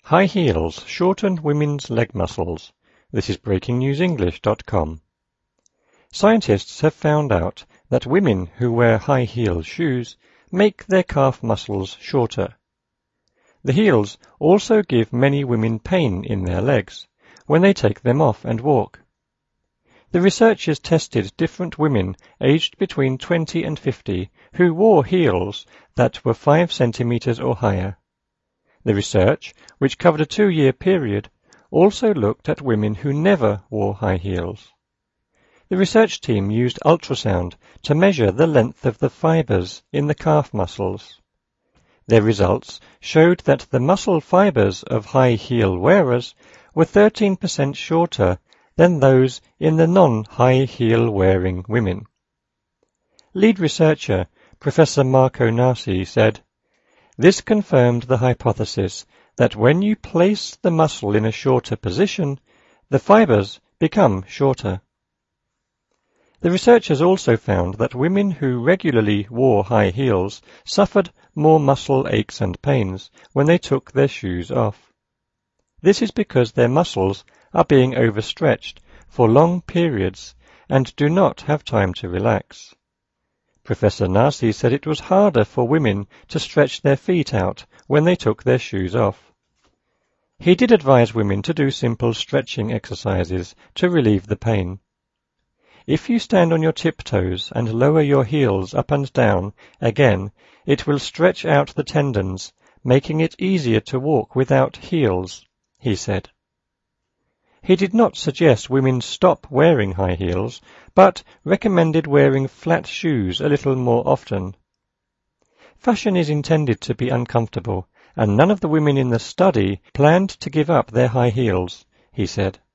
High heels shorten women's leg muscles. This is breakingnewsenglish.com. Scientists have found out that women who wear high-heel shoes make their calf muscles shorter. The heels also give many women pain in their legs when they take them off and walk. The researchers tested different women aged between 20 and 50 who wore heels that were 5 centimeters or higher. The research, which covered a 2-year period, also looked at women who never wore high heels. The research team used ultrasound to measure the length of the fibers in the calf muscles. Their results showed that the muscle fibers of high heel wearers were 13% shorter than those in the non-high heel wearing women. Lead researcher Professor Marco Narsi said, "This confirmed the hypothesis that when you place the muscle in a shorter position, the fibers become shorter." The researchers also found that women who regularly wore high heels suffered more muscle aches and pains when they took their shoes off. This is because their muscles are being overstretched for long periods and do not have time to relax. Professor Narsi said it was harder for women to stretch their feet out when they took their shoes off. He did advise women to do simple stretching exercises to relieve the pain. If you stand on your tiptoes and lower your heels up and down again, it will stretch out the tendons, making it easier to walk without heels, he said. He did not suggest women stop wearing high heels, but recommended wearing flat shoes a little more often. Fashion is intended to be uncomfortable, and none of the women in the study planned to give up their high heels, he said.